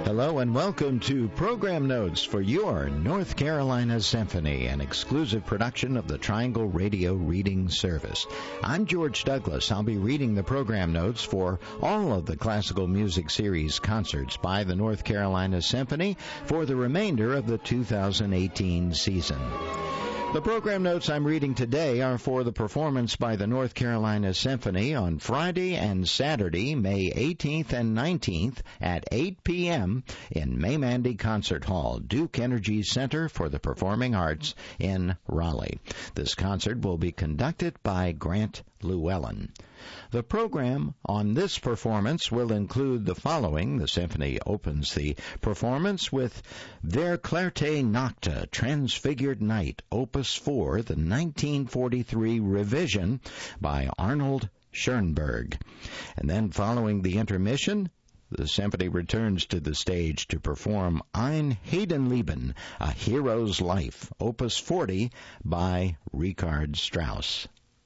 Hello and welcome to Program Notes for your North Carolina Symphony, an exclusive production of the Triangle Radio Reading Service. I'm George Douglas. I'll be reading the program notes for all of the Classical Music Series concerts by the North Carolina Symphony for the remainder of the 2018 season. The program notes I'm reading today are for the performance by the North Carolina Symphony on Friday and Saturday, May 18th and 19th at 8 p.m. in Maymandy Concert Hall, Duke Energy Center for the Performing Arts in Raleigh. This concert will be conducted by Grant Llewellyn. The program on this performance will include the following. The symphony opens the performance with Ver Clarté Nocte, Transfigured Night, Opus 4, the 1943 revision by Arnold Schoenberg. And then following the intermission, the symphony returns to the stage to perform Ein Heldenleben, A Hero's Life, Opus 40 by Richard Strauss.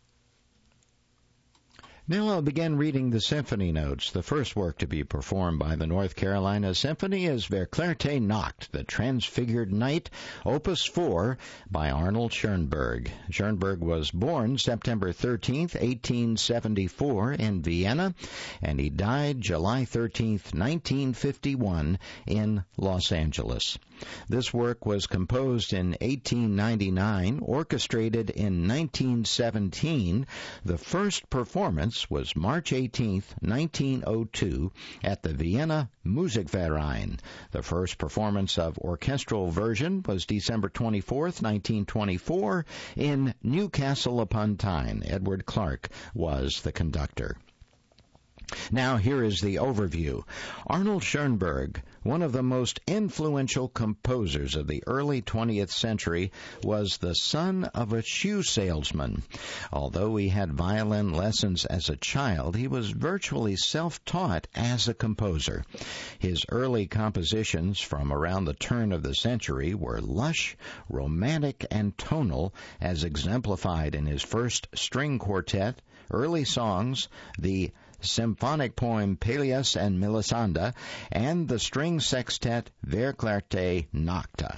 Now I'll begin reading the symphony notes. The first work to be performed by the North Carolina Symphony is Ver Clarté Nocte, the Transfigured Night, Opus 4 by Arnold Schoenberg. Schoenberg was born September 13th, 1874 in Vienna, and he died July 13th, 1951 in Los Angeles. This work was composed in 1899, orchestrated in 1917. The first performance was March 18, 1902, at the Vienna Musikverein. The first performance of orchestral version was December 24, 1924, in Newcastle upon Tyne. Edward Clark was the conductor. Now here is the overview. Arnold Schoenberg, one of the most influential composers of the early 20th century, was the son of a shoe salesman. Although he had violin lessons as a child, he was virtually self-taught as a composer. His early compositions from around the turn of the century were lush, romantic, and tonal, as exemplified in his first string quartet, early songs, the symphonic poem Pelléas and Melisande, and the string sextet Ver Clarté Nocte,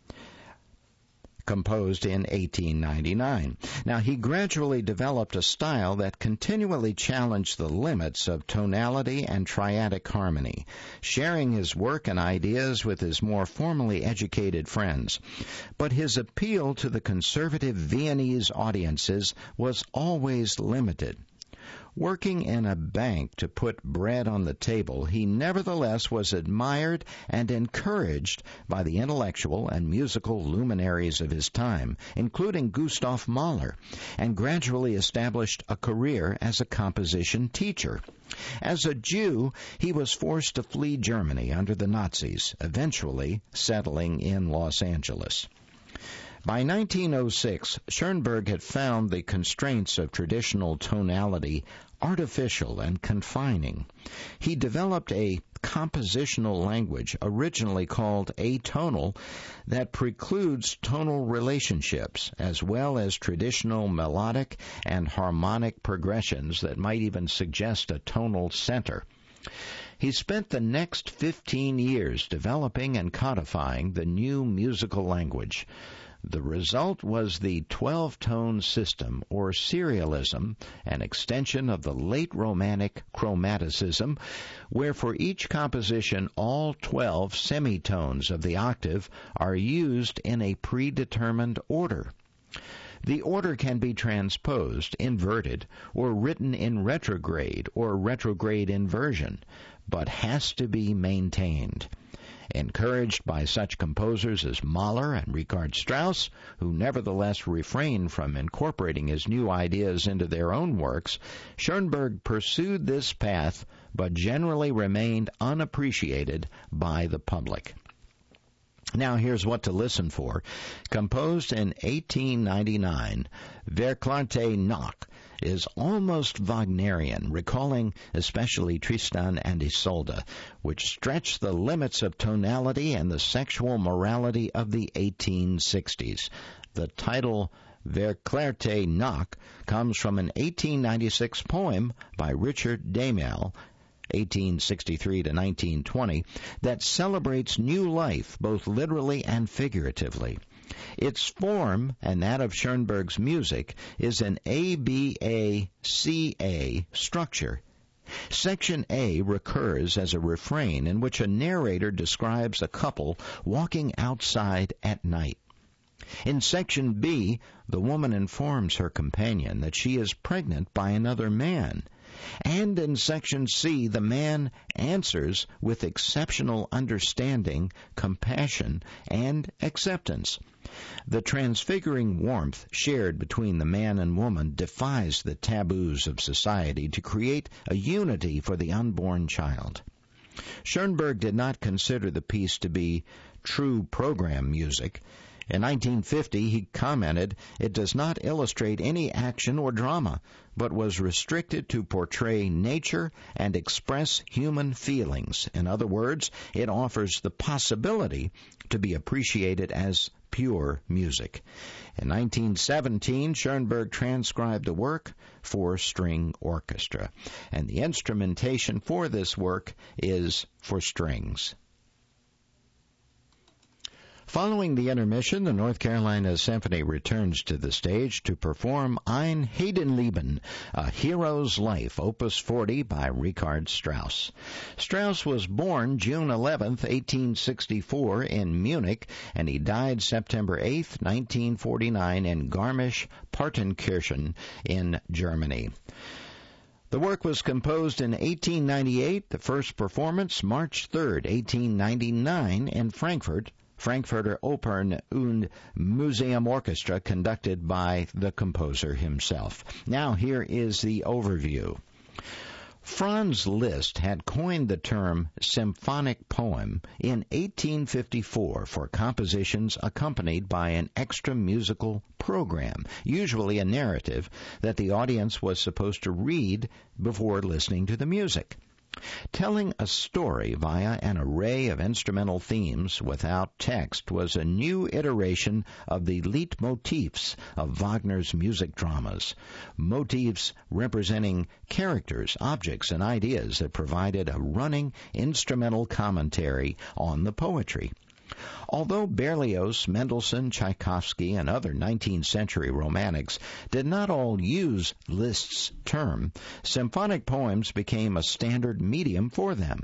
composed in 1899. Now, he gradually developed a style that continually challenged the limits of tonality and triadic harmony, sharing his work and ideas with his more formally educated friends. But his appeal to the conservative Viennese audiences was always limited. Working in a bank to put bread on the table, he nevertheless was admired and encouraged by the intellectual and musical luminaries of his time, including Gustav Mahler, and gradually established a career as a composition teacher. As a Jew, he was forced to flee Germany under the Nazis, eventually settling in Los Angeles. By 1906, Schoenberg had found the constraints of traditional tonality artificial and confining. He developed a compositional language, originally called atonal, that precludes tonal relationships, as well as traditional melodic and harmonic progressions that might even suggest a tonal center. He spent the next 15 years developing and codifying the new musical language. The result was the 12-tone system, or serialism, an extension of the late Romantic chromaticism, where for each composition all 12 semitones of the octave are used in a predetermined order. The order can be transposed, inverted, or written in retrograde or retrograde inversion, but has to be maintained. Encouraged by such composers as Mahler and Richard Strauss, who nevertheless refrained from incorporating his new ideas into their own works, Schoenberg pursued this path but generally remained unappreciated by the public. Now here's what to listen for. Composed in 1899, Ver Clarté Nocte is almost Wagnerian, recalling especially Tristan and Isolde, which stretch the limits of tonality and the sexual morality of the 1860s. The title Ver Clarté Nocte comes from an 1896 poem by Richard Damel, 1863 to 1920, that celebrates new life, both literally and figuratively. Its form, and that of Schoenberg's music, is an ABA-CA structure. Section A recurs as a refrain in which a narrator describes a couple walking outside at night. In Section B, the woman informs her companion that she is pregnant by another man. And in Section C, the man answers with exceptional understanding, compassion, and acceptance. The transfiguring warmth shared between the man and woman defies the taboos of society to create a unity for the unborn child. Schoenberg did not consider the piece to be true program music. In 1950, he commented, "It does not illustrate any action or drama, but was restricted to portray nature and express human feelings. In other words, it offers the possibility to be appreciated as pure music." In 1917, Schoenberg transcribed the work for string orchestra, and the instrumentation for this work is for strings. Following the intermission, the North Carolina Symphony returns to the stage to perform Ein Heldenleben, A Hero's Life, Opus 40 by Richard Strauss. Strauss was born June 11, 1864 in Munich, and he died September 8, 1949 in Garmisch-Partenkirchen in Germany. The work was composed in 1898, the first performance March 3, 1899 in Frankfurt, Frankfurter Opern und Museum Orchestra, conducted by the composer himself. Now here is the overview. Franz Liszt had coined the term symphonic poem in 1854 for compositions accompanied by an extra musical program, usually a narrative that the audience was supposed to read before listening to the music. Telling a story via an array of instrumental themes without text was a new iteration of the leitmotifs of Wagner's music dramas, motifs representing characters, objects, and ideas that provided a running instrumental commentary on the poetry. Although Berlioz, Mendelssohn, Tchaikovsky, and other 19th century romantics did not all use Liszt's term, symphonic poems became a standard medium for them.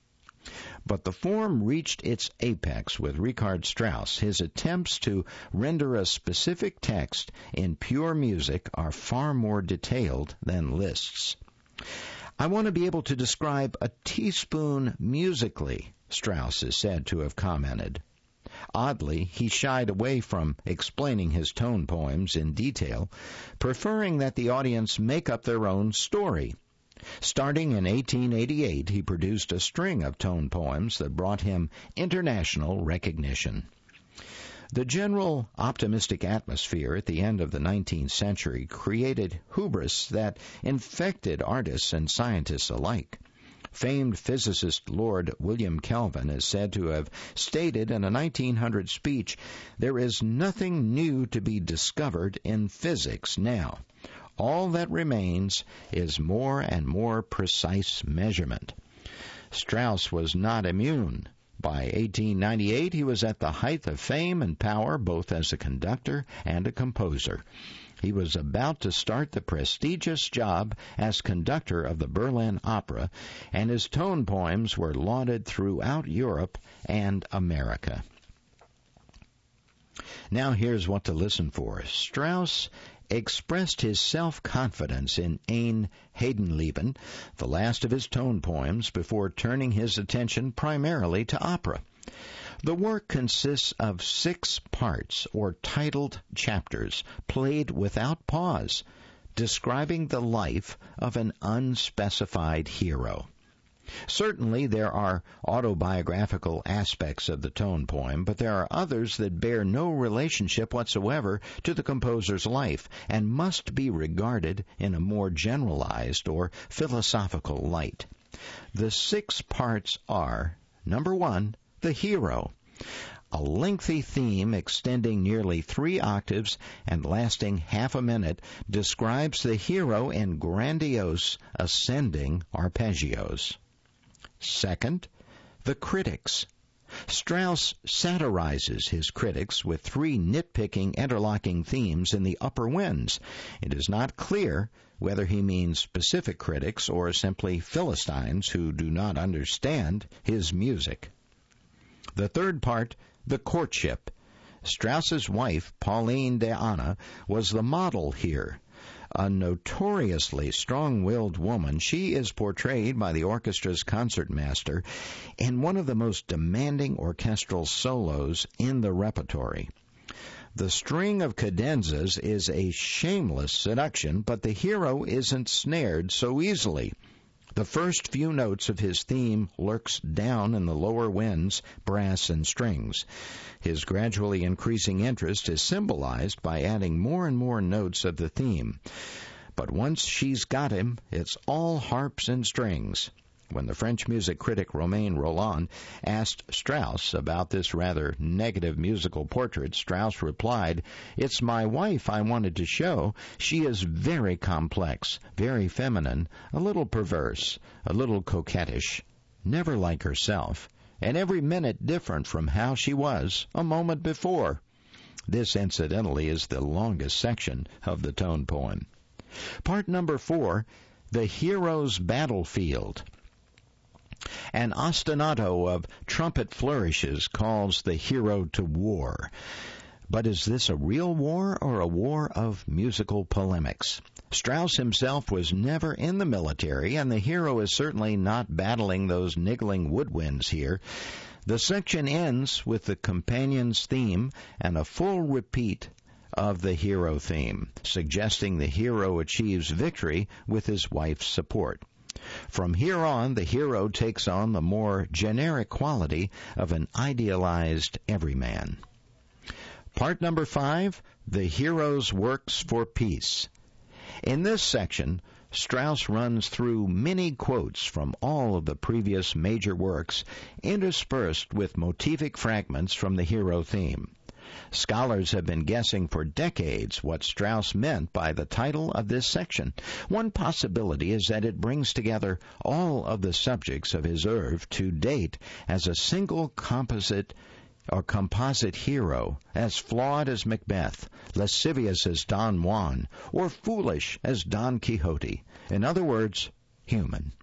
But the form reached its apex with Richard Strauss. His attempts to render a specific text in pure music are far more detailed than Liszt's. "I want to be able to describe a teaspoon musically," Strauss is said to have commented. Oddly, he shied away from explaining his tone poems in detail, preferring that the audience make up their own story. Starting in 1888, he produced a string of tone poems that brought him international recognition. The general optimistic atmosphere at the end of the 19th century created hubris that infected artists and scientists alike. Famed physicist Lord William Kelvin is said to have stated in a 1900 speech, "There is nothing new to be discovered in physics now. All that remains is more and more precise measurement." Strauss was not immune. By 1898, he was at the height of fame and power, both as a conductor and a composer. He was about to start the prestigious job as conductor of the Berlin Opera, and his tone poems were lauded throughout Europe and America. Now here's what to listen for. Strauss expressed his self-confidence in Ein Heldenleben, the last of his tone poems, before turning his attention primarily to opera. The work consists of 6 parts, or titled chapters, played without pause, describing the life of an unspecified hero. Certainly there are autobiographical aspects of the tone poem, but there are others that bear no relationship whatsoever to the composer's life and must be regarded in a more generalized or philosophical light. The 6 parts are, number 1, the hero. A lengthy theme extending nearly 3 octaves and lasting half a minute describes the hero in grandiose ascending arpeggios. Second, the critics. Strauss satirizes his critics with three nitpicking, interlocking themes in the upper winds. It is not clear whether he means specific critics or simply Philistines who do not understand his music. The third part, the courtship. Strauss's wife, Pauline de Anna, was the model here. A notoriously strong-willed woman, she is portrayed by the orchestra's concertmaster in one of the most demanding orchestral solos in the repertory. The string of cadenzas is a shameless seduction, but the hero isn't snared so easily. The first few notes of his theme lurks down in the lower winds, brass and strings. His gradually increasing interest is symbolized by adding more and more notes of the theme. But once she's got him, it's all harps and strings. When the French music critic Romain Rolland asked Strauss about this rather negative musical portrait, Strauss replied, "It's my wife I wanted to show. She is very complex, very feminine, a little perverse, a little coquettish, never like herself, and every minute different from how she was a moment before." This, incidentally, is the longest section of the tone poem. Part number 4, the hero's battlefield. An ostinato of trumpet flourishes calls the hero to war. But is this a real war or a war of musical polemics? Strauss himself was never in the military, and the hero is certainly not battling those niggling woodwinds here. The section ends with the companion's theme and a full repeat of the hero theme, suggesting the hero achieves victory with his wife's support. From here on, the hero takes on the more generic quality of an idealized everyman. Part number 5, the hero's works for peace. In this section, Strauss runs through many quotes from all of the previous major works, interspersed with motivic fragments from the hero theme. Scholars have been guessing for decades what Strauss meant by the title of this section. One possibility is that it brings together all of the subjects of his oeuvre to date as a single composite hero, as flawed as Macbeth, lascivious as Don Juan, or foolish as Don Quixote. In other words, human.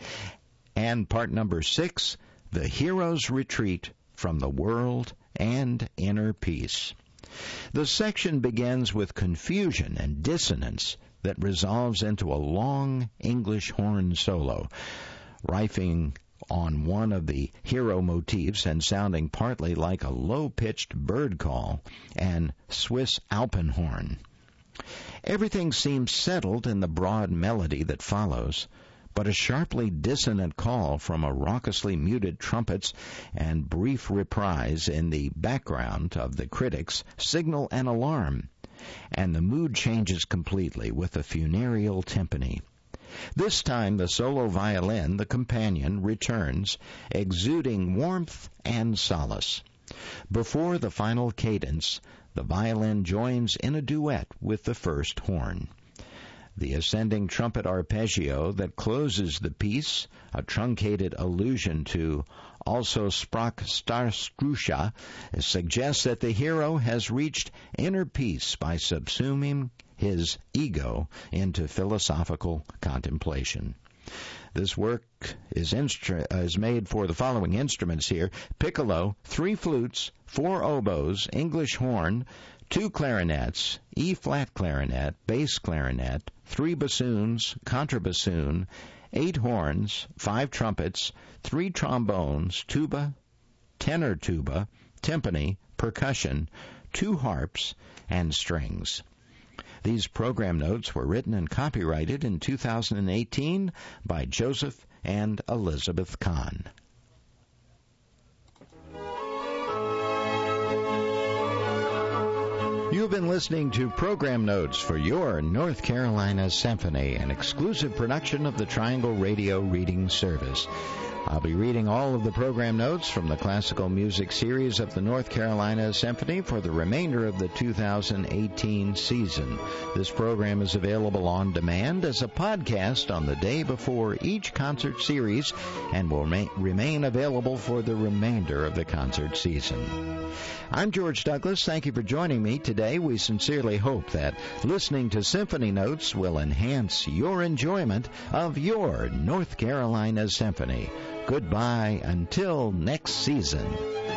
And part number 6, the hero's retreat from the world and inner peace. The section begins with confusion and dissonance that resolves into a long English horn solo, riffing on one of the hero motifs and sounding partly like a low-pitched bird call and Swiss alpenhorn. Everything seems settled in the broad melody that follows, but a sharply dissonant call from a raucously muted trumpets and brief reprise in the background of the critics signal an alarm, and the mood changes completely with a funereal timpani. This time the solo violin, the companion, returns, exuding warmth and solace. Before the final cadence, the violin joins in a duet with the first horn. The ascending trumpet arpeggio that closes the piece, a truncated allusion to Also sprach Zarathustra, suggests that the hero has reached inner peace by subsuming his ego into philosophical contemplation. This work is made for the following instruments here: piccolo, 3 flutes, 4 oboes, English horn, 2 clarinets, E-flat clarinet, bass clarinet, 3 bassoons, contrabassoon, 8 horns, 5 trumpets, 3 trombones, tuba, tenor tuba, timpani, percussion, 2 harps, and strings. These program notes were written and copyrighted in 2018 by Joseph and Elizabeth Kahn. You've been listening to Program Notes for your North Carolina Symphony, an exclusive production of the Triangle Radio Reading Service. I'll be reading all of the program notes from the classical music series of the North Carolina Symphony for the remainder of the 2018 season. This program is available on demand as a podcast on the day before each concert series and will remain available for the remainder of the concert season. I'm George Douglas. Thank you for joining me today. We sincerely hope that listening to Symphony Notes will enhance your enjoyment of your North Carolina Symphony. Goodbye until next season.